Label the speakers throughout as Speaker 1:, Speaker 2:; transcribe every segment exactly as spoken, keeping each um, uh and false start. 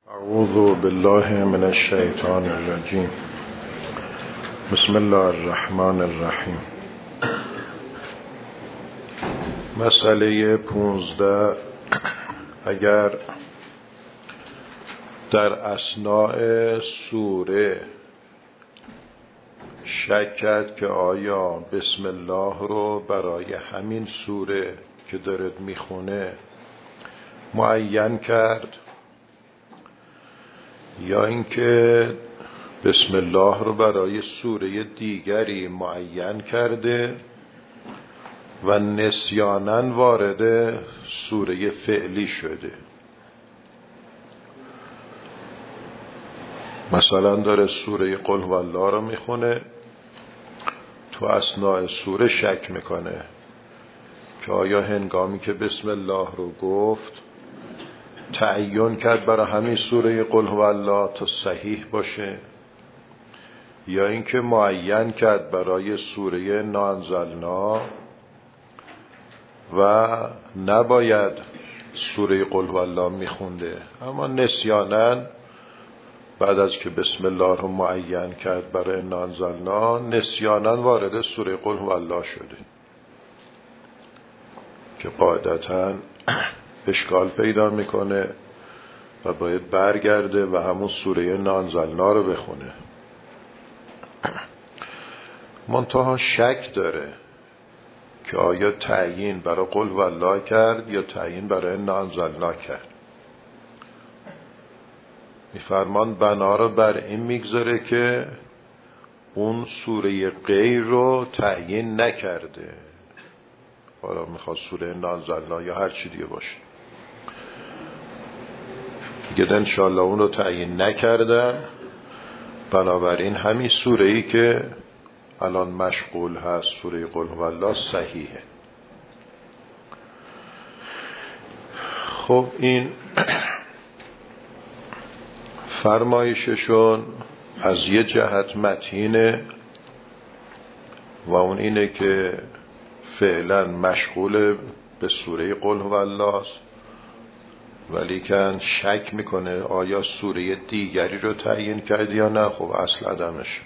Speaker 1: اعوذ بالله من الشیطان الرجیم. بسم الله الرحمن الرحیم. مسئله پونزده: اگر در اثناء سوره شک کرد که آیا بسم الله رو برای همین سوره که دارد میخونه معین کرد یا اینکه بسم الله رو برای سوره دیگری معین کرده و نسیاناً وارد سوره فعلی شده. مثلا داره سوره قل هوالله رو میخونه، تو اثناء سوره شک میکنه که آیا هنگامی که بسم الله رو گفت تعیین کرد برای همین سوره قل هوالله تا صحیح باشه، یا اینکه معین کرد برای سوره نازلنا و نباید سوره قل هوالله میخونده، اما نسیاناً بعد از که بسم الله رو معین کرد برای نازلنا نسیاناً وارد سوره قل هوالله شده که قاعدتاً اشکال پیدا میکنه و باید برگرده و همون سوره نازلنا رو بخونه. منتها شک داره که آیا تعیین برای قل هوالله کرد یا تعیین برای نازلنا کرد. میفرمان بنا رو بر این میگذاره که اون سوره غیر رو تعیین نکرده، حالا میخواد سوره نازلنا یا هر چی دیگه باشه، دیگه انشاءالله اون رو تعیین نکردن، بنابراین همین سوره ای که الان مشغول هست سوره قل هوالله صحیحه. خب این فرمایششون از یه جهت متینه و اون اینه که فعلا مشغول به سوره قل هوالله است، ولی کن شک میکنه آیا سوره دیگری رو تعیین کرد یا نه. خب اصل عدمش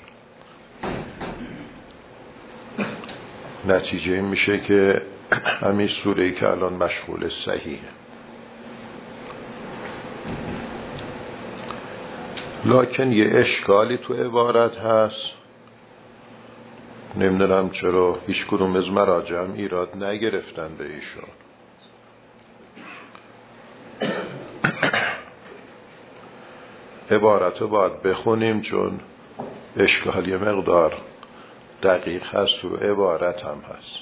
Speaker 1: نتیجه میشه که همین سوره‌ای که الان مشغول صحیحه. لکن یه اشکالی تو عبارت هست، نمیدونم چرا هیچ کدوم از مراجعم ایراد نگرفتن به ایشون. عبارت رو باید بخونیم چون اشکال یه مقدار دقیق هست تو عبارت هم هست.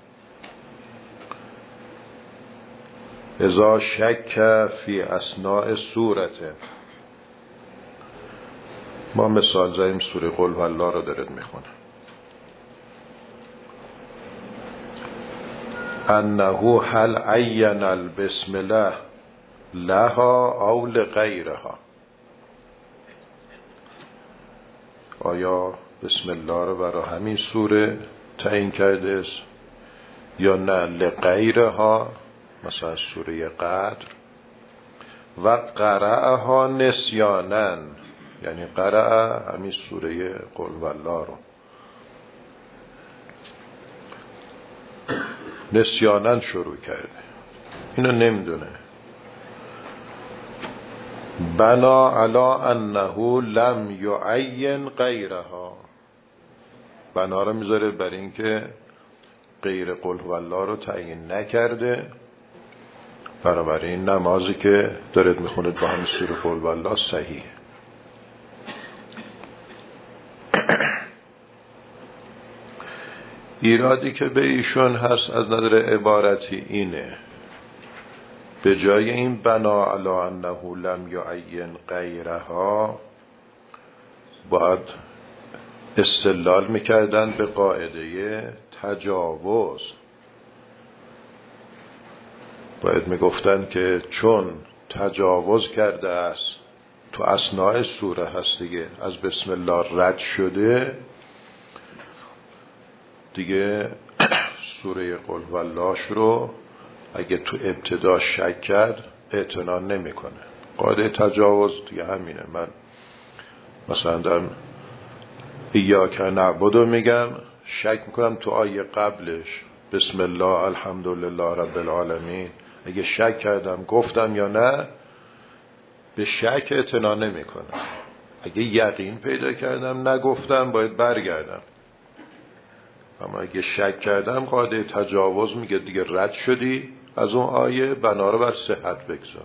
Speaker 1: اذا شک فی اثناء سورته، ما مثال زدیم سوره قل هوالله رو دارد میخونه، انه هل عین البسم الله لها او لغیرها، آیا بسم الله رو برای همین سوره تعیین کرده است یا نه لغیرها، مثلا سوره قدر، و قرأها نسیاناً، یعنی قرأ همین سوره قل هوالله رو نسیاناً شروع کرده، اینو نمیدونه. بنا علی انه لم یعین غیرها، بنا رو میذاره بر این که غیر قل هوالله رو تعیین نکرده، بنابراین نمازی که دارید میخونید با همین سوره قل هوالله صحیح. ایرادی که به ایشون هست از نظر عبارتی اینه، به جای این بنا علی انه لم یعین غیرها باید استدلال میکردن به قاعده تجاوز، باید میگفتن که چون تجاوز کرده است تو اثناء سوره هست دیگه، از بسم الله رد شده دیگه، سوره قل هوالله رو اگه تو ابتدا شک کرد اعتنا نمیکنه. قاعده تجاوز دیگه همینه. من مثلا در ایاک نعبدو میگم، شک میکنم تو آیه قبلش بسم الله الحمدلله رب العالمین، اگه شک کردم گفتم یا نه، به شک اعتنا نمیکنم. اگه یقین پیدا کردم نگفتم باید برگردم. اما اگه شک کردم قاعده تجاوز میگه دیگه رد شدی از اون آیه، بنا رو بر صحت بگذار.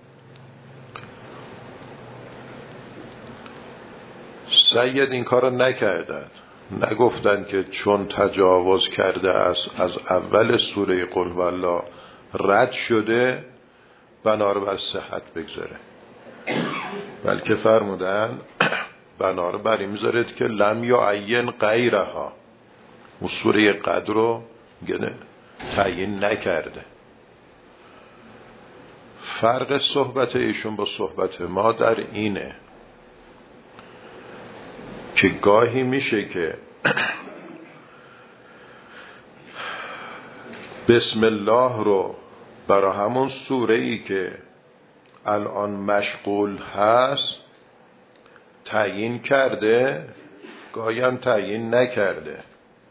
Speaker 1: سید این کار رو نکردن، نگفتن که چون تجاوز کرده است از اول سوره قل والله رد شده بنا رو بر صحت بگذاره، بلکه فرمودن بنا رو بر این میذارید که لم یعین غیرها، اون سوره قدر رو تعیین نکرده. فرق صحبت ایشون با صحبت ما در اینه که گاهی میشه که بسم الله رو برای همون سوره ای که الان مشغول هست تعیین کرده، گاهی هم تعیین نکرده.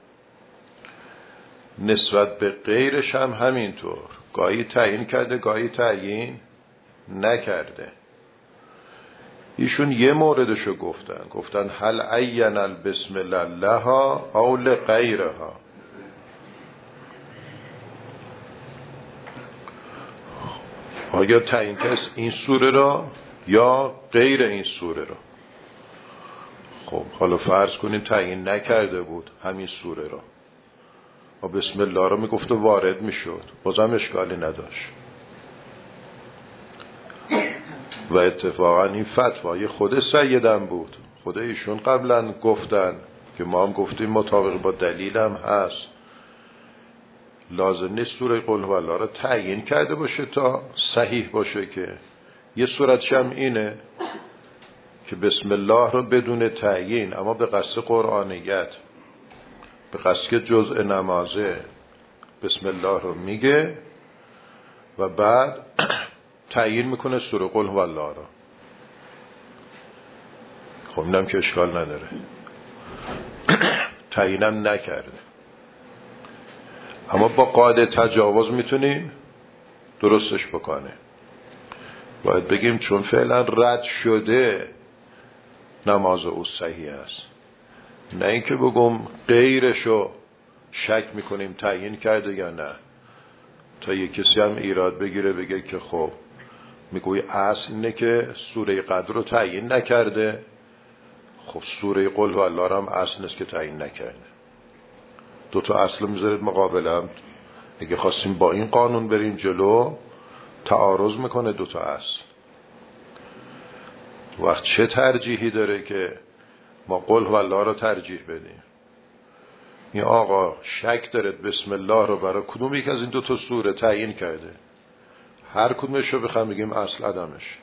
Speaker 1: نسبت به غیرش هم همینطور، گاهی تعیین کرده گاهی تعیین نکرده. ایشون یه موردشو گفتن، گفتن هل عین البسم لها او لغیرها. آیا تعیین کس این سوره را یا غیر این سوره را؟ خب حالا فرض کنید تعیین نکرده بود همین سوره را و بسم الله را میگفت وارد میشد، بازم اشکالی نداشت. و اتفاقا این فتوای خود سیدم بود، خود ایشون قبلا گفتن که ما هم گفتیم مطابق با دلیل هم هست، لازم نیست سوره قل هوالله را تعیین کرده باشه تا صحیح باشه. که یه صورتش هم اینه که بسم الله را بدون تعیین اما به قصد قرآنیت، به قصد جزء نمازه بسم الله رو میگه و بعد تعیین میکنه سوره قل هوالله را. خب اینم که اشکال نداره، تعیینم نکرده. اما با قاعده تجاوز میتونیم درستش بکنه. باید بگیم چون فعلا رد شده نماز او صحیح است، نه اینکه بگم غیرشو شک میکنیم تعیین کرده یا نه، تا یک کسی هم ایراد بگیره بگه که خب میگوی اصل اینه که سوره قدر رو تعیین نکرده. خب سوره قل هوالله هم اصل نیست که تعیین نکرده. دو تا اصل میذارید مقابل هم، اگه خواستیم با این قانون بریم جلو تعارض میکنه دو تا اصل. وقت چه ترجیحی داره که ما قل هوالله رو ترجیح بدیم؟ این آقا شک دارد بسم الله رو برای کدوم یک از این دو تا سوره تعیین کرده، هر کدومش رو بخوام بگیم اصل عدمش.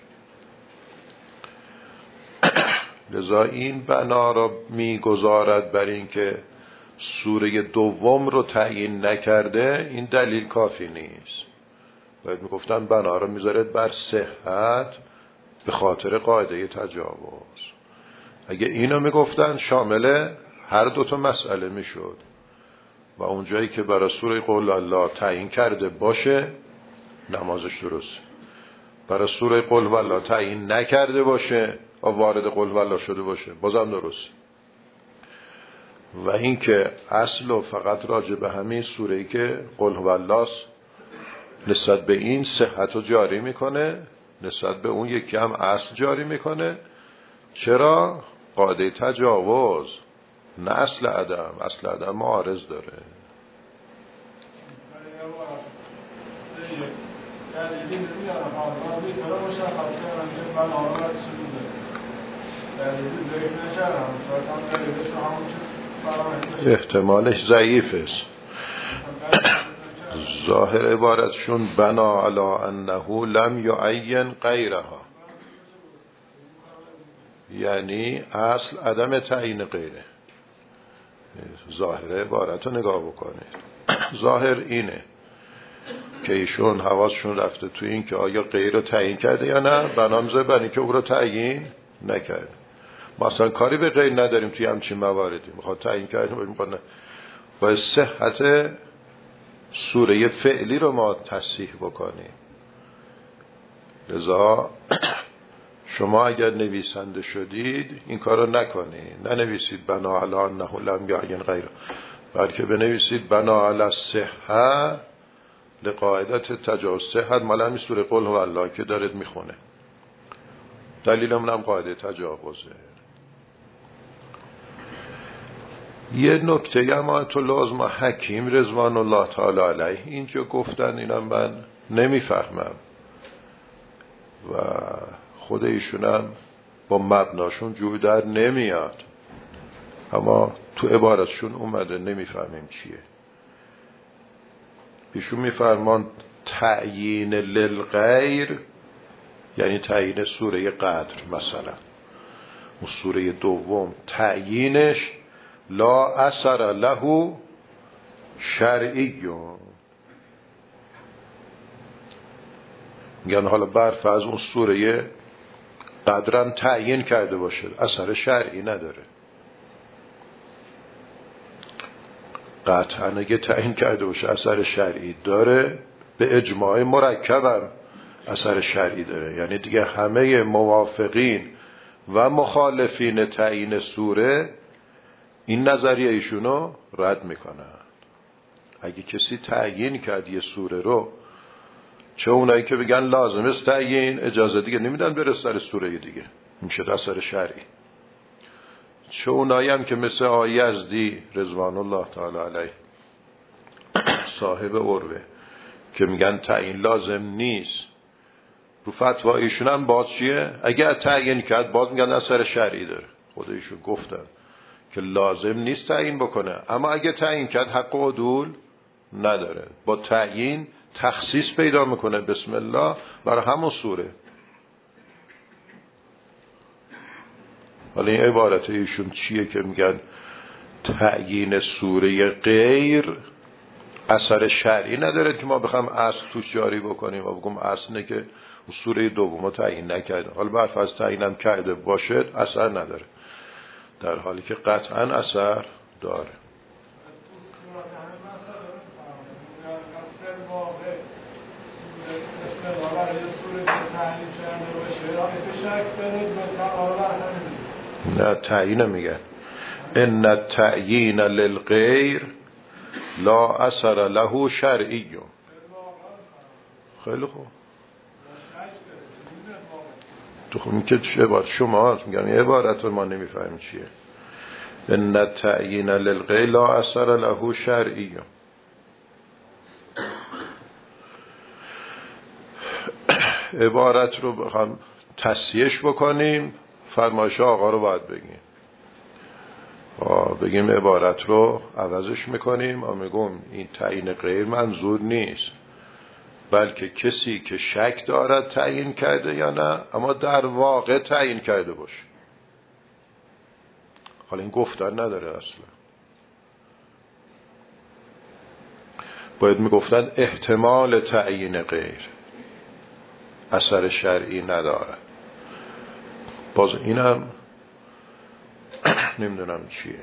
Speaker 1: لذا این بنا را میگذارد بر این که سوره دوم رو تعیین نکرده، این دلیل کافی نیست. باید میگفتن بنا را میذارد بر صحت به خاطر قاعده تجاوز. اگه اینو میگفتن شامل هر دو تا مسئله میشد و اونجایی که برای سوره قل الله تعیین کرده باشه نمازش درست، برای سوره قل والله تعیین نکرده باشه و وارد قل والله شده باشه بازم درست. و این که اصل فقط راجع به همین سوره‌ای که قل والله نسبت به این صحت رو جاری میکنه، نسبت به اون یکی هم اصل جاری میکنه. چرا؟ قاعده تجاوز، نه اصل عدم. اصل عدم معارض داره. احتمالش ضعیف است. ظاهر عبارتشون بنا علی انه لم یعین غیرها، یعنی اصل عدم تعیین غیره. ظاهر عبارت رو نگاه بکنید، ظاهر اینه که ایشون حواسشون رفته تو این که آیا غیر رو تعیین کرده یا نه، بنامزه برای که او رو تعیین نکرده. ما اصلا کاری به غیر نداریم توی همچین مواردی، میخواد تعیین کرده میخواد باید صحت سوره فعلی رو ما تصحیح بکنیم. لذا شما اگر نویسنده شدید این کار رو نکنید، ننویسید بنا علی انه لم یعین غیر، بلکه بنویسید بنا علی الصحه لقاعدت تجاوز صحت مال همین سوره قل هو الله که دارید میخونه. دلیلمون هم قاعده تجاوزه. یه نکته هم آیت الله عظمی حکیم رضوان الله تعالی علیه اینجا گفتن، اینم من نمیفهمم و خود ایشونم با مبناشون جوی در نمیاد، اما تو عبارتشون اومده نمیفهمیم چیه. ایشون میفرمان تعیین للغیر یعنی تعیین سوره قدر، مثلا اون سوره دوم تعیینش لا اثر له شرعیون، میگن حالا برفرض اون سوره قدرم تعیین کرده باشه اثر شرعی نداره. قطعا اگه تعیین کرده باشه اثر شرعی داره، به اجماع مرکبم اثر شرعی داره. یعنی دیگه همه موافقین و مخالفین تعیین سوره این نظریه ایشونو رد میکنن. اگه کسی تعیین کرد یه سوره رو، چه اونایی که بگن لازم است تعیین اجازه دیگه نمیدن بره سر سوره دیگه، میشه اثر شرعی، چه اونایی هم که مثل آقای یزدی رضوان الله تعالی علیه صاحب عروه که میگن تعیین لازم نیست، رو فتوا ایشون هم باز چیه؟ اگه تعیین کرد باز میگن اثر شرعی داره. خودشون گفتن که لازم نیست تعیین بکنه، اما اگه تعیین کرد حق عدول نداره. با تعیین تخصیص پیدا میکنه بسم الله برای همون سوره. حالا این عبارت ایشون چیه که میگن تعیین سوره غیر اثر شرعی نداره که ما بخوام اصل توش جاری بکنیم و بگم اصل نه که سوره دوم تعیین نکرده، حالا برفرض تعیینم کرده باشه اثر نداره، در حالی که قطعا اثر داره. نه تعیین میگن ان التعیین للغیر لا اثر له شرعی. خیلی خوب، تو خب که چه عبارت شما میگم این عبارت رو ما نمیفهمیم چیه. ان التعیین للغیر لا اثر له شرعی. عبارت رو بخوام تصحیحش بکنیم فرمایش آقا رو باید بگیم، بگیم عبارت رو عوضش میکنیم و میگم این تعیین غیر منظور نیست، بلکه کسی که شک دارد تعیین کرده یا نه، اما در واقع تعیین کرده باشه. حالا این گفتن نداره اصلا، باید میگفتن احتمال تعیین غیر اثر شرعی نداره. باز اینم نمیدونم چیه.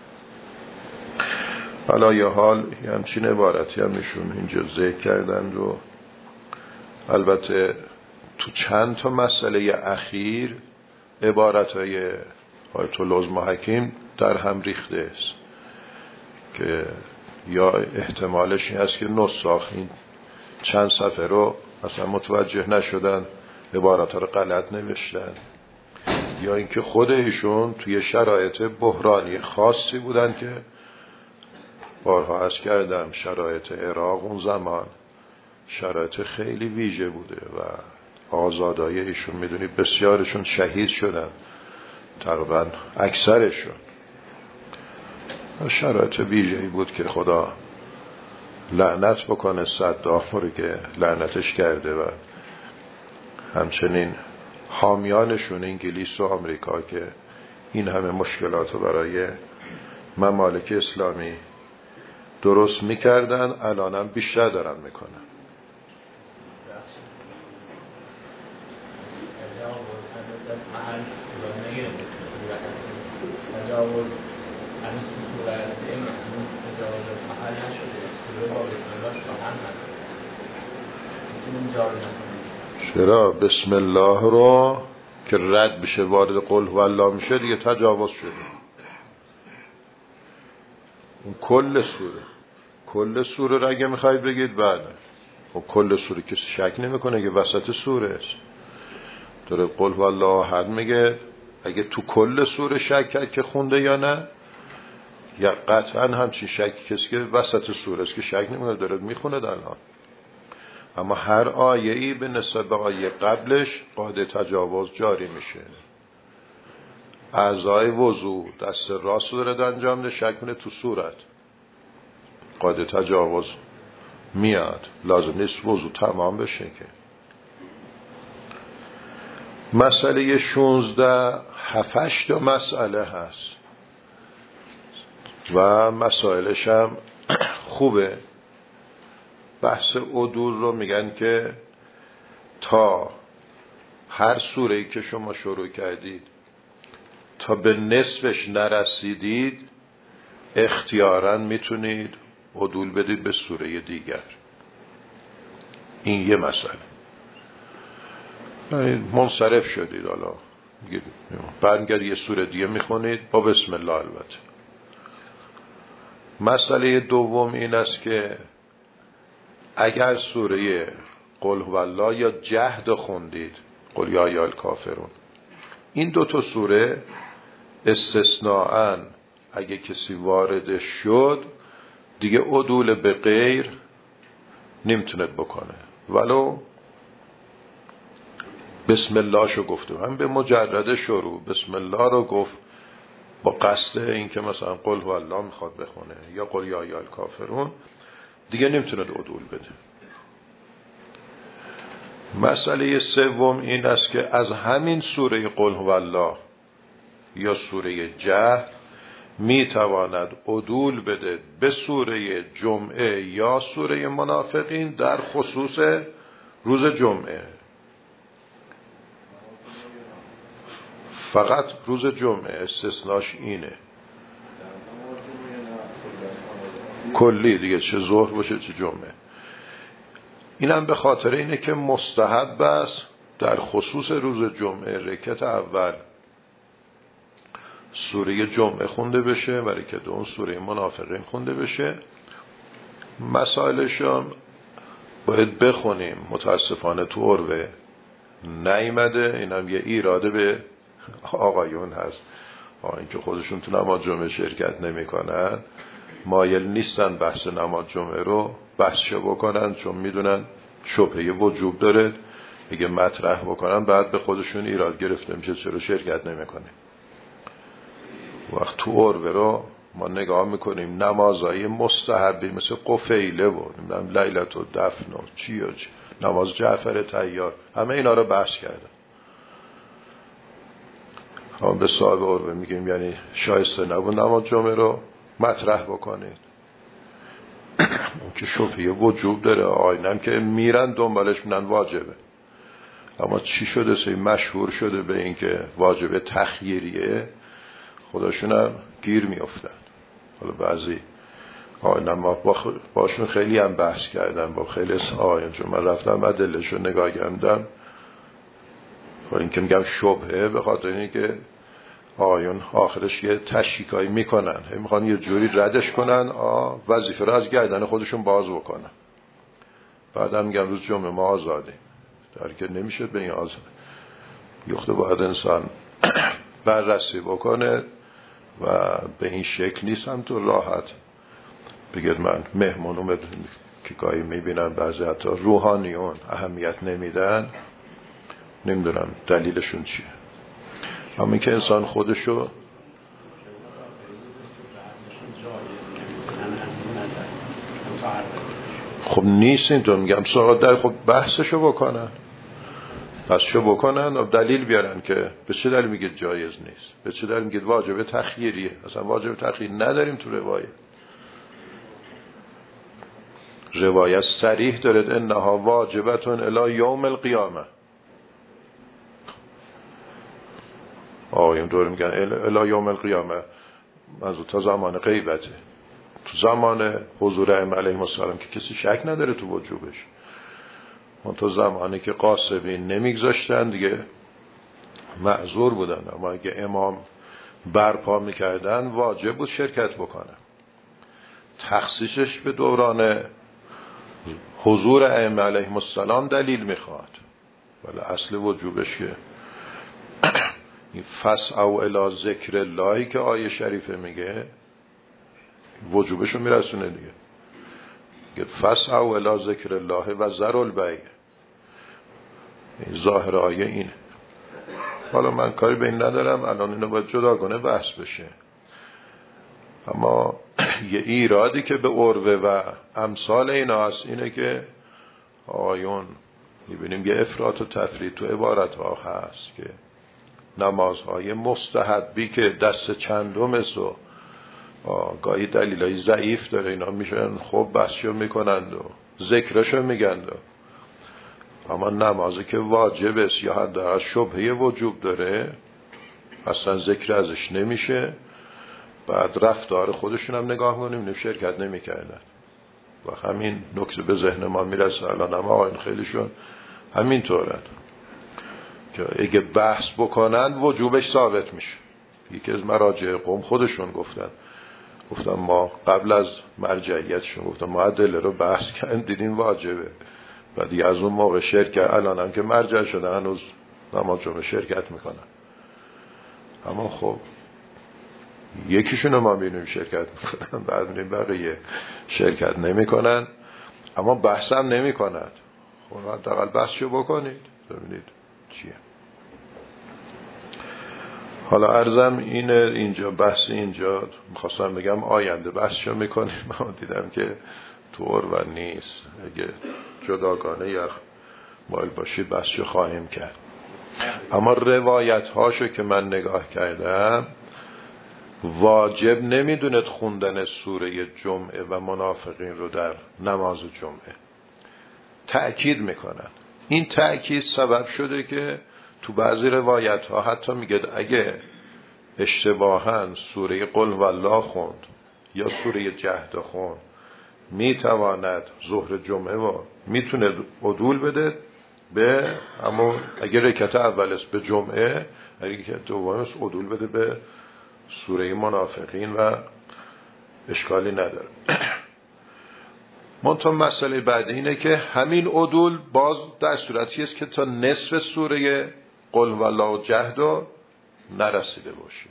Speaker 1: حالا یه حال یه همچین عبارتی هم ایشون اینجا ذکر کردن و البته تو چند تا مسئله اخیر عبارتهای آیت الله عظمی حکیم در هم ریخته است که یا احتمالش این است که نساخ این چند صفحه رو اصلا متوجه نشدن، عبارت رو غلط نوشتن، یا اینکه خود ایشون توی شرایط بحرانی خاصی بودن که بارها عرض کردم شرایط عراق اون زمان شرایط خیلی ویژه بوده و آزادای ایشون میدونید بسیارشون شهید شدن، تقریبا اکثرشون. شرایط ویژه‌ای بود که خدا لعنت بکنه صدام رو که لعنتش کرده و همچنین حامیانشون انگلیس و آمریکا که این همه مشکلات رو برای ممالک اسلامی درست میکردن، الانم بیشتر دارن میکنن.
Speaker 2: من سوره نگرفته تجاوز هنوز تو سوره سه هنوز تجاوز سحل نشده سوره با بسم الله خواهند نداره این جا رو نکنید.
Speaker 1: چرا بسم الله رو که رد بشه وارد قل هو الله میشه دیگه تجاوز شده. اون کل سوره کل سوره رو اگه میخواید بگید بله خب کل سوره کسی شک نمیکنه که وسط سوره است داره قل هو الله احد میگه. اگه تو کل سوره شک کرد که خونده یا نه یا قطعا همچین شک کسی که وسط سوره است که شک نمیکنه داره میخونه الان. اما هر آیه ای به نسبت به آیه قبلش قاعده تجاوز جاری میشه. اعضای وضو دست راست رو داره انجام ده شک کنه تو صورت قاعده تجاوز میاد. لازم نیست وضو تمام بشه که. مسئله شونزده هفتش تا مسئله هست و مسائلش هم خوبه. بحث عدول رو میگن که تا هر سوره‌ای که شما شروع کردید تا به نصفش نرسیدید اختیاراً میتونید عدول بدید به سوره دیگر. این یه مسئله. منصرف شدید حالا برگرد یه سوره دیگه میخونید با بسم الله. البته مسئله دوم این است که اگر سوره قل هو الله یا جهد خوندید قل یا ایها الکافرون این دوتا سوره استثناءً اگه کسی وارد شد دیگه عدول به غیر نمیتوند بکنه ولو بسم الله شو گفته. هم به مجرد شروع بسم الله رو گفت با قصد این که مثلا قل هو الله میخواد بخونه یا قل یا ایها الکافرون دیگه نمیتوند عدول بده. مسئله سوم این است که از همین سوره قل هو الله یا سوره جهد میتواند عدول بده به سوره جمعه یا سوره منافقین در خصوص روز جمعه. فقط روز جمعه استثناش اینه. کلی دیگه چه ظهر باشه چه جمعه. اینم به خاطر اینه که مستحب است در خصوص روز جمعه رکعت اول سوره جمعه خونده بشه و رکعت دوم سوره منافقین خونده بشه. مسائلش هم باید بخونیم متاسفانه تو عروه نیامده. اینم یه ایراده به آقایون هست این که خودشون تو نماز جمعه شرکت نمی کنن مایل نیستن بحث نماز جمعه رو بحثشو بکنن چون میدونن شبهه وجوب داره. اگه مطرح بکنن بعد به خودشون ایراد گرفته میشه چرا شرکت نمی کنه. وقت تو عروه رو ما نگاه میکنیم نمازهای مستحبی مثل قفیله و لیلت و دفن و چی و چی نماز جعفر طیار همه اینا رو بحث کردن. هم به صاحب عروه میگیم یعنی شایسته نبود نماز جمعه رو مطرح بکنید اون که شبهه وجوب داره. آینم که میرن دنبالش میرن واجبه. اما چی شده سی مشهور شده به این که واجبه تخییریه خودشون هم گیر میافتن. حالا بعضی آینم ما باشون خیلی هم بحث کردن با خیلی آین چون من رفتم ادله‌شو نگاه کردم با این که میگم شبهه به خاطر اینه که آیون آخرش یه تشکیکایی میکنن میخوان یه جوری ردش کنن آ وظیفه رو از گردن خودشون باز بکنن. بعد هم میگم روز جمعه ما آزادیم در که نمیشه به این آزاد یخته باید انسان بررسی بکنه و به این شکل نیست هم تو راحت بگید من مهمونم که گاهی میبینن بعضی حتی روحانیون اهمیت نمیدن نمیدونم دلیلشون چیه. همین که انسان خودشو خب نیست اینطور میگم سراغ در خب بحثشو بکنن بحثشو بکنن و دلیل بیارن که به چه دلیل میگید جایز نیست به چه دلیل میگید واجب تخییریه. اصلا واجب تخییر نداریم تو روایت. روایت صریح دارد انها واجبتون الی یوم القیامه. آقایون دور میگن الی یوم القیامه، از تا زمان غیبته. تو زمان حضور ائمه علیهم السلام که کسی شک نداره تو وجوبش، اون تو زمانی که قاسبین نمیگذاشتن دیگه معذور بودن، اما اگه امام برپا میکردن واجب بود شرکت بکنه. تخصیصش به دوران حضور ائمه علیهم السلام دلیل میخواد، ولی اصل وجوبش که این فسعوا الی ذکر اللهی که آیه شریفه میگه وجوبشو میرسونه دیگه. میگه فسعوا الی ذکر الله و ذروا البیع. این ظاهر آیه اینه. حالا من کاری به این ندارم، الان اینو باید جداگانه بحث بشه، اما یه ایرادی که به عروه و امثال اینا هست اینه که آیون میبینیم یه افراط و تفرید تو عبارت ها هست که نمازهای مستحبی که دست چندم است و گاهی دلیلای ضعیف داره، اینا میشن خب بسشو میکنند و ذکرشو میگند، اما نمازی که واجب است یا حد از شبهه وجوب داره اصلا ذکر ازش نمیشه. بعد رفتار خودشون هم نگاه کنیم شرکت نمیکردن و همین نکته به ذهن ما میرسه الان، اما آقایون خیلیشون همین طورن که اگه بحث بکنن وجوبش ثابت میشه. یکی از مراجع قوم خودشون گفتن گفتن ما قبل از مرجعیتشون گفتن ما ادله رو بحث کردیم دیدیم واجبه، و دیگه از اون موقع شرکت، الان هم که مرجع شده هنوز نماز جمعه شرکت میکنن. اما خب یکیشون ما بینیم شرکت میکنن، بعد میبینیم بقیه شرکت نمیکنن، اما بحث هم نمیکنن. خب حداقل بحثشو بکنید ببینید چیه. حالا عرضم اینه، اینجا بحث اینجا میخواستم بگم آینده بحثشو میکنیم، اما دیدم که طور و نیست. اگه جداگانه یا مایل باشید بحثشو خواهیم کرد. اما روایت هاشو که من نگاه کردم واجب نمیدوند خوندن سوره جمعه و منافقین رو در نماز جمعه. تأکید میکنن. این تأکید سبب شده که تو بعضی روایت ها حتی میگه اگه اشتباهاً سوره قل والله خوند یا سوره جهد خوند میتواند ظهر جمعه و میتونه عدول بده به، اما اگه رکعت اول است به جمعه، اگه رکعت دوم است عدول بده به سوره منافقین و اشکالی نداره. منتها مسئله بعدی اینه که همین عدول باز در صورتی است که تا نصف سوره قل والله و جهد نرسیده باشه.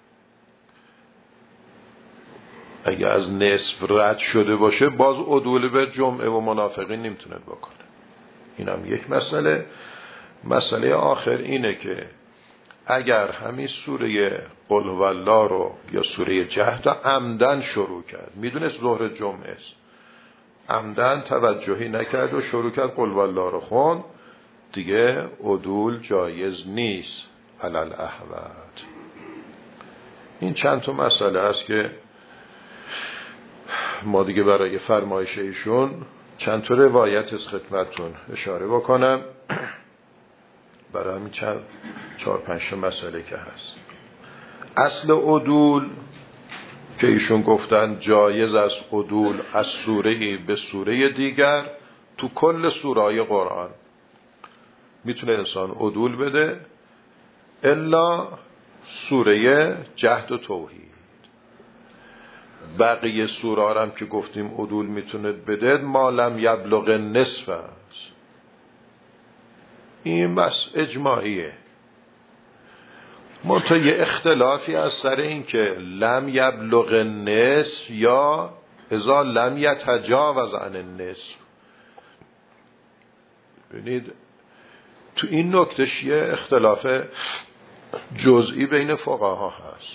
Speaker 1: اگه از نصف رد شده باشه باز عدول به جمعه و منافقین نمیتونه بکنه. اینم یک مسئله. مسئله آخر اینه که اگر همین سوره قل والله رو یا سوره جهد عمدن شروع کرد، میدونست ظهر جمعه است، عمدن توجهی نکرد و شروع کرد قل والله رو خوند، دیگه عدول جایز نیست علل احوت. این چند تا مسئله است که ما دیگه برای فرمایش ایشون چند تا روایت از خدمتتون اشاره بکنم برای همین چند چهار پنج مسئله که هست. اصل عدول که ایشون گفتن جایز از عدول از سوره به سوره دیگر تو کل سوره‌های قرآن میتونه انسان عدول بده الا سوره جهد و توحید. بقیه سوره هم که گفتیم عدول میتونه بده ما لم یبلغ نصف است. این بس اجماعیه. منتها یه اختلافی از سر این که لم یبلغ نصف یا اذا لم یتجاوز عن النصف. ببینید تو این نکتهش یه اختلاف جزئی بین فقها هست.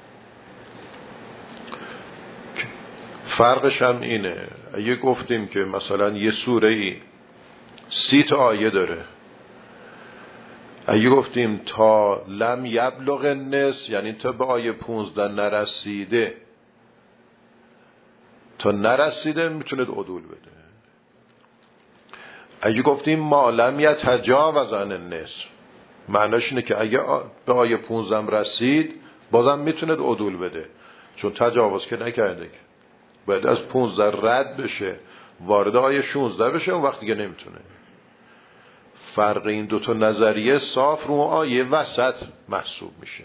Speaker 1: فرقش هم اینه، اگه گفتیم که مثلا یه سوره ای سی تا آیه داره، اگه گفتیم تا لم یبلغ النصف یعنی تا به آیه پونزده نرسیده، تا نرسیده میتونه عدول بده. اگه گفتیم ما لم یتجاوز عن النصف معناش اینه که اگه به آیه پونزده رسید بازم میتونه عدول بده، چون تجاوز که نکرده، که باید از پونزده رد بشه وارد آیه شانزده بشه، اون وقت دیگه نمیتونه. فرق این دوتا نظریه صاف رو آیه وسط محسوب میشه.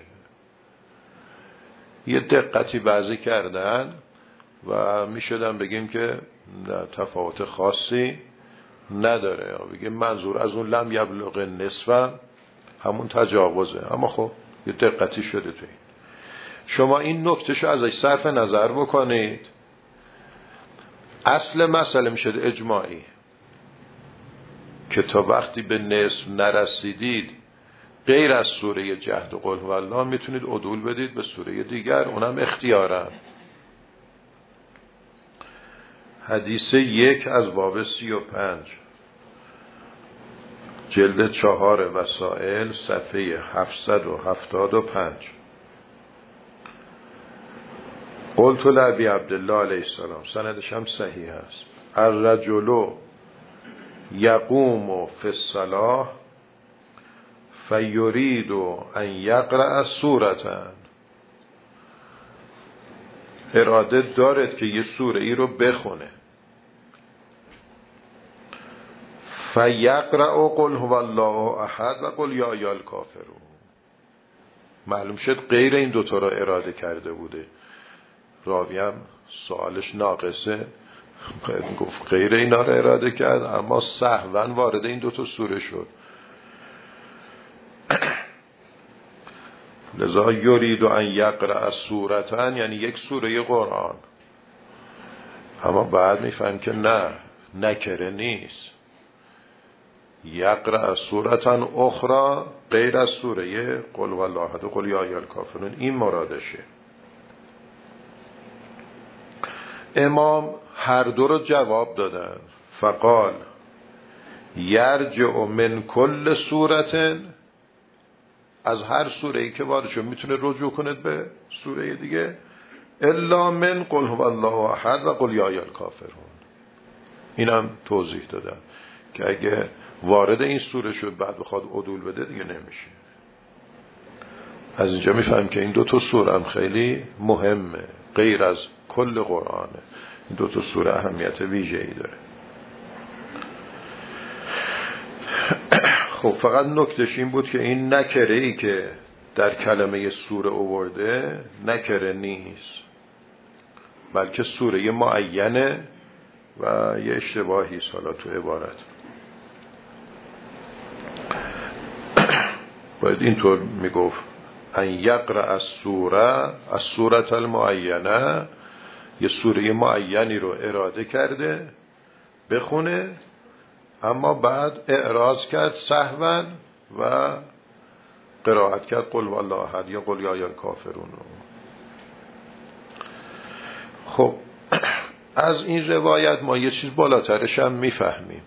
Speaker 1: یه دقتی بعضی کردن و میشدن بگیم که تفاوت خاصی نداره، بگیم منظور از اون لم یبلغ نصف همون تجاوزه، اما خب یه دقتی شده توی این. شما این نکتهشو ازش صرف نظر بکنید، اصل مسئله میشه اجماعی که تا وقتی به نصف نرسیدید غیر از سوره جهد و قل هو الله میتونید عدول بدید به سوره دیگر، اونم اختیارا. حدیث یک از باب سی و پنج جلد چهار وسائل صفحه هفتصد و هفتاد و پنج. قلت لابی عبدالله علیه السلام، سندش هم صحیح است، الرجل یقوم فی الصلاة فیرید ان یقرأ سورة، اراده دارد که یه سوره ای رو بخونه، فیقرأ قل هو الله احد و قل یا ایها الکافرون. معلوم شد غیر این دوتا رو اراده کرده بوده. راوی هم سوالش ناقصه، باید گفت غیر اینا رو اراده کرد، اما سهوا وارد این دوتا سوره شد. لذا یرید ان یقرأ سورة یعنی یک سوره قرآن، اما بعد میفهم که نه، نکره نیست، یقرأ سورة اخرى غیر از سوره قل هو الله احد و قل یا ایها الکافرون، این مرادشه. امام هر دو رو جواب دادن. فقال یرجع من کل سورة، از هر سوره ای که وارد شد میتونه رجوع کنید به سوره دیگه، الا من قل هو الله احد و قل یا ایها الکافرون. اینم توضیح دادم که اگه وارد این سوره شد بعد بخواد عدول بده دیگه نمیشه. از اینجا میفهم که این دو تا سوره هم خیلی مهمه، غیر از کل قرآنه. این دو تا سوره اهمیت ویژه‌ای داره. خب فقط نکتهش این بود که این نکره ای که در کلمه سوره آورده نکره نیست، بلکه سوره معینه و یه اشتباهی سالا تو عبارت. باید اینطور میگفت ان یقرأ السوره السوره المعینه، یه سوره معینی رو اراده کرده بخونه، اما بعد اعراض کرد سهوا و قرائت کرد قل والله احد یا قل یا ایها الکافرون. خب از این روایت ما یه چیز بالاترش هم میفهمیم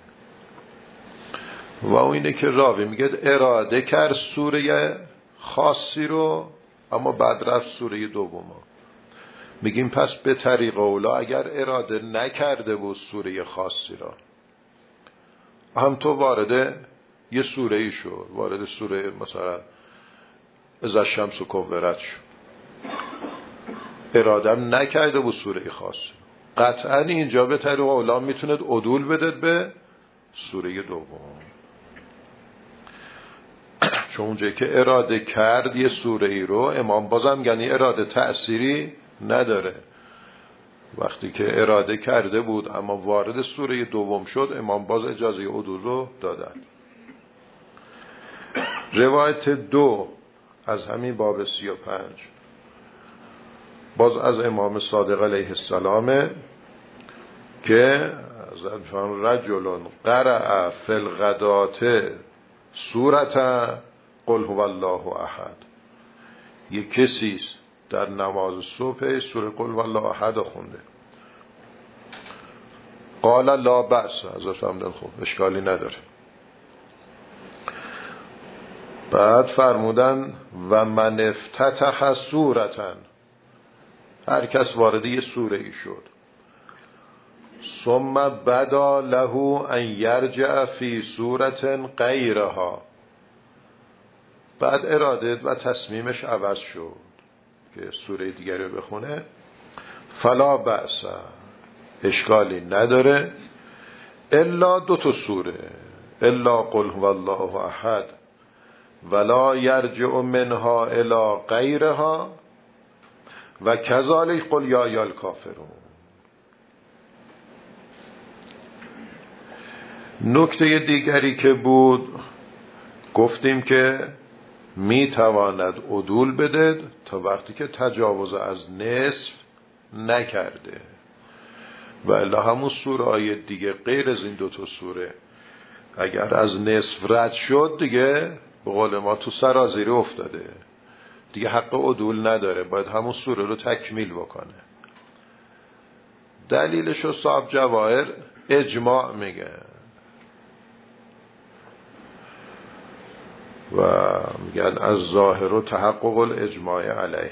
Speaker 1: و اون اینه که راوی میگه اراده کرد سوره خاصی رو، اما بعد رفت سوره دومو. میگیم پس به طریق اولا اگر اراده نکرده بود سوره خاصی را، هم تو وارد یه سوره ای شد، وارد سوره مثلا اذا الشمس کورت شد، ارادم نکرده بود سوره خاصی، قطعا اینجا به طریق اولا میتوند عدول بده به سوره دوم، چون اونجایی که اراده کرد یه سوره ای رو، امام بازم یعنی اراده تأثیری نداره. وقتی که اراده کرده بود اما وارد سوره دوم شد، امام باز اجازه عدول رو دادن. روایت دو از همین باب سی و پنج باز از امام صادق علیه السلامه که رجل قرأ فی الغداة سورة قل هو الله احد، یک کسی در نماز صبح سوره قل هو الله احد خونده. قال لا بأس، از فهمدن خوب اشکالی نداره. بعد فرمودن و من افتتح سورتن، هر کس وارد یه سوره ای شد، ثم بدا له ان یرجع فی سورة غیرها، بعد اراده و تصمیمش عوض شد که سوره دیگری رو بخونه. فلا بأس، اشکالی نداره، الا دو تا سوره، الا قل هو الله احد ولا یرجع منها الی غیرها و کذالک قل یا ایها الکافرون. نکته دیگری که بود گفتیم که می تواند عدول بده تا وقتی که تجاوز از نصف نکرده، و الا همون سوره های دیگه غیر از این دوتا سوره اگر از نصف رد شد دیگه به قول ما تو سرازیری افتاده، دیگه حق عدول نداره، باید همون سوره رو تکمیل بکنه. دلیلش رو صاحب جواهر اجماع میگه و میگن از ظاهر و تحقق الاجماع علیه.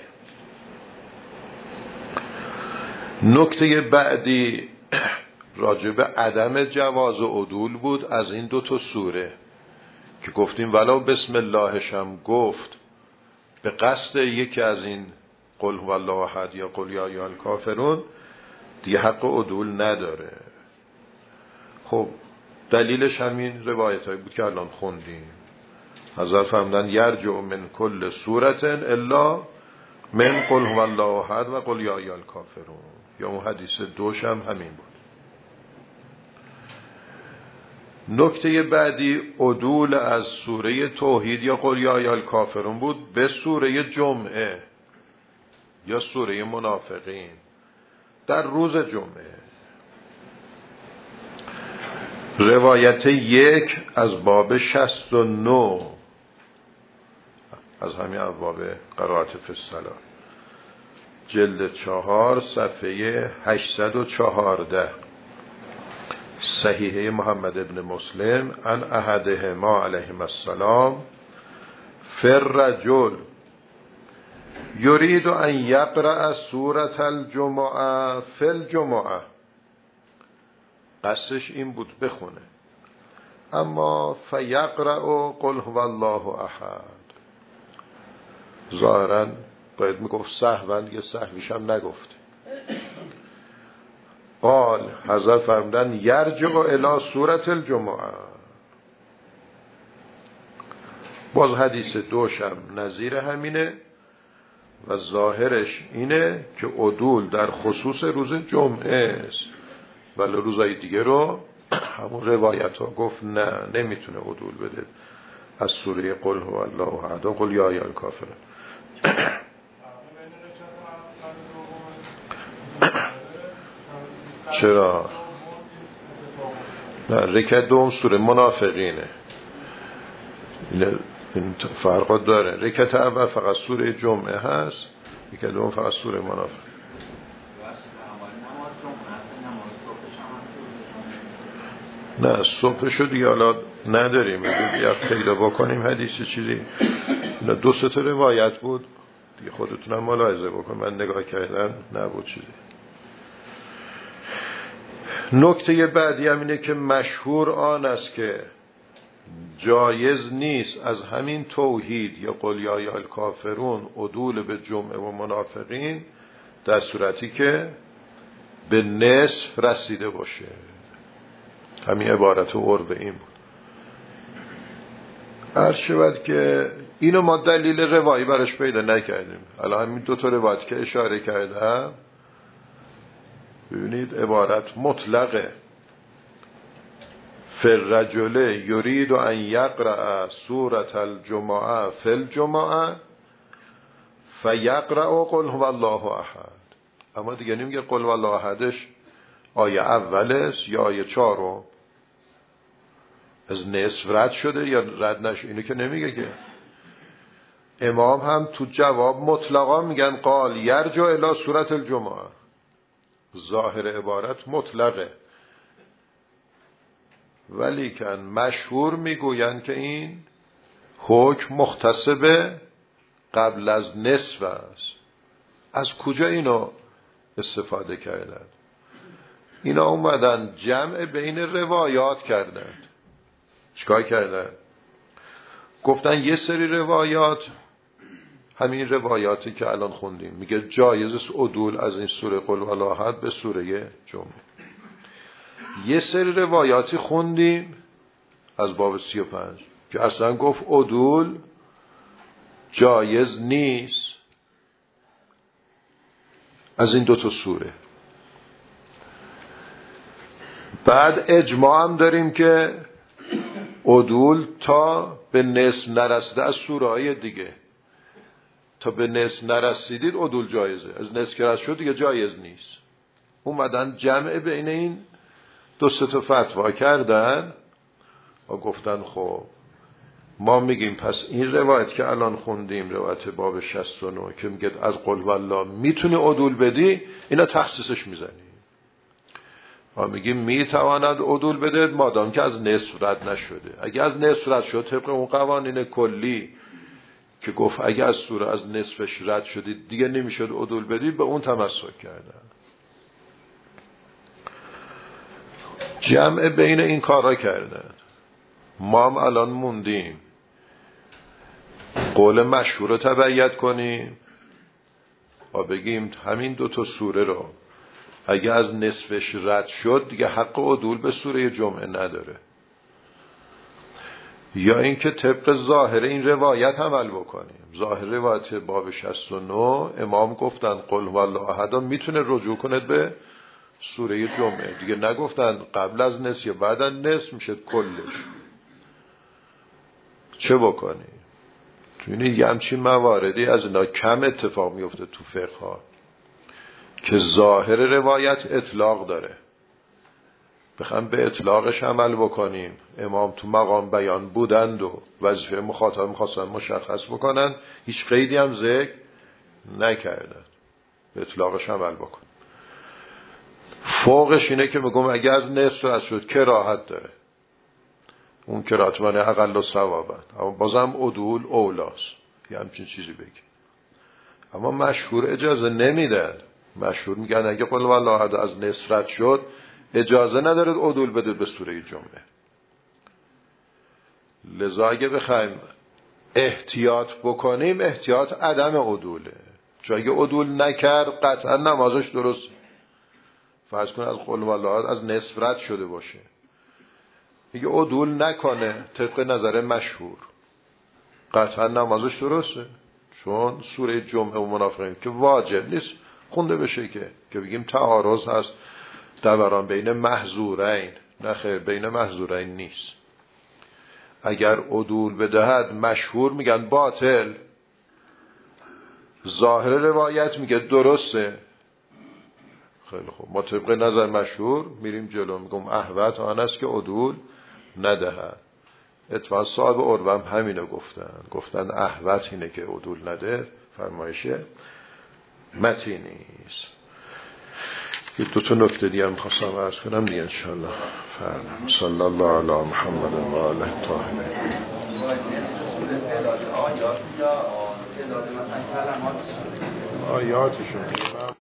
Speaker 1: نکته بعدی راجب عدم جواز و عدول بود از این دو تا سوره که گفتیم ولو بسم اللهش هم گفت به قصد یکی از این قل هو الله احد یا قل یا ایها الکافرون، دیگه حق عدول نداره. خب دلیلش همین روایت هایی بود که الان خوندیم. حضرت فرمودن یرجع من کل سورة الا من قل هو الله احد و قل یا ایها الکافرون، یا اون حدیث دوش هم همین بود. نکته بعدی عدول از سوره توحید یا قل یا ایها الکافرون بود به سوره جمعه یا سوره منافقین در روز جمعه. روایت یک از باب شصت و نه از همین ابواب قرائت فی الصلاة، جلد چهار صفحه هشتصد و چهارده، صحیحه محمد ابن مسلم عن احدهما علیهم السلام فالرجل یرید ان یقرأ سورة الجمعه فی الجمعه، قصدش این بود بخونه، اما فیقرأ قل هو الله احد، ظاهرا باید میگفت سهوا، یه سهویش هم نگفت. قال حضرت فرمودن یرجع الی سورة الجمعه، باز حدیث دوشم نظیر همینه و ظاهرش اینه که عدول در خصوص روز جمعه است، ولی روزای دیگه رو همون روایت ها گفت نه نمیتونه عدول بده از سوره قل هو الله احد و قل یا ایها الکافرون. چرا؟ نه، رکعت دوم سوره منافقینه، این فرقات داره. رکعت اول فقط سوره جمعه هست، رکعت دوم فقط سوره منافق. نه صبحشو دیگه حالا نداریم، یا پیدا بکنیم حدیث چیزی، نه دو سه تا روایت بود دیگه، خودتونم ملاحظه بکن، من نگاه کردم نبود چیزی. نکته بعدی هم اینه که مشهور آن است که جایز نیست از همین توحید یا قل یا ایها الکافرون عدول به جمعه و منافقین در صورتی که به نصف رسیده باشه. همین عبارت عرب این بود. عرض شود که اینو ما دلیل روایی برش پیدا نکردیم. الان همین دو تا روایت که اشاره کردم ببینید عبارت مطلقه، فالرجل یرید ان یقرأ سورة الجمعه فی الجمعه فیقرأ قل هو الله احد، اما دیگه نمیگه قل هو الله احدش آیه اولش یا آیه چهارم از نصف رد شده یا رد نشده، اینو که نمیگه که. امام هم تو جواب مطلقا میگن قال یرجع الی سورة الجمعه، ظاهر عبارت مطلقه، ولی که مشهور میگوین که این حکم مختص به قبل از نصف است. از کجا اینو استفاده کردن؟ اینا اومدن جمع بین روایات کردن. چیکار کردن؟ گفتن یه سری روایات، همین روایاتی که الان خوندیم، میگه جایز است عدول از این سوره قل هو احد به سوره جمعه. یه سری روایاتی خوندیم از باب سی و پنج که اصلا گفت عدول جایز نیست از این دوتا سوره. بعد اجماع هم داریم که عدول تا به نصف نرسیده از سوره های دیگه، تا به نصف نرسیدید عدول جایزه، از نصف که رسید شد دیگه جایز نیست. اومدن جمع بین این دو سه تا فتوا کردن و گفتن خب ما میگیم پس این روایت که الان خوندیم، روایت باب شصت و نه که میگه از قل والله میتونی عدول بدی، اینا تخصیصش میزنیم. ما میگیم میتواند عدول بده مادام که از نصف رد نشده. اگه از نصف رد شد طبق اون قوانین کلی که گفت اگه از سوره از نصفش رد شدید دیگه نمیشد عدول بدی، به اون تمسک کردن. جمع بین این کارا کردن. ما هم الان موندیم قول مشهور رو تبعیت کنیم و بگیم همین دو تا سوره رو اگه از نصفش رد شد دیگه حق عدول به سوره جمعه نداره، یا اینکه طبق ظاهر این روایت عمل بکنیم. ظاهر روایت باب شصت و نه امام گفتن قل هو الله احد میتونه رجوع کنه به سوره جمعه، دیگه نگفتن قبل از نصف یا بعد از نصف میشه کلش. چه بکنی؟ تو این یه همچین مواردی از اینا کم اتفاق میفته تو فقه ها که ظاهر روایت اطلاق داره، بخوام به اطلاقش عمل بکنیم. امام تو مقام بیان بودند و وظیفه مخاطب می‌خواستن مشخص بکنن، هیچ قیدی هم ذکر نکردن، به اطلاقش عمل بکن. فوقش اینه که میگم اگه از نصف رد شد کراهت داره، اون کراهت معنی اقل و ثوابن، اما بازم عدول اولاست، یه همچین چیزی بگی. اما مشهور اجازه نمیدن. مشهور میگن اگه قل والله احد از نصف رد شد اجازه ندارد عدول بده به سوره جمعه. لذا اگه بخوایم احتیاط بکنیم، احتیاط عدم عدوله. چون اگه عدول نکرد قطعا نمازش درست. فرض کن از قل والله احد از نصف رد شده باشه، اگه عدول نکنه طبق نظر مشهور قطعا نمازش درسته، چون سوره جمعه و منافقین که واجب نیست خونده بشه که که بگیم تعارض هست دوران بین محظورین. نه خیر، بین محظورین نیست. اگر عدول بدهد مشهور میگن باطل، ظاهر روایت میگه درسته. خیلی خوب، ما طبق نظر مشهور میریم جلو، میگم احوط آن است که عدول ندهد. اتفاق صاحب عروه همینو گفتن، گفتن احوط اینه که عدول نده، فرمایشه متینی نیست. یه دو تا نکته دیگه هم خواستم عرض کنم دیگه انشاءالله. فرم صلی الله علی محمد و آله الطاهرین. آیاتشون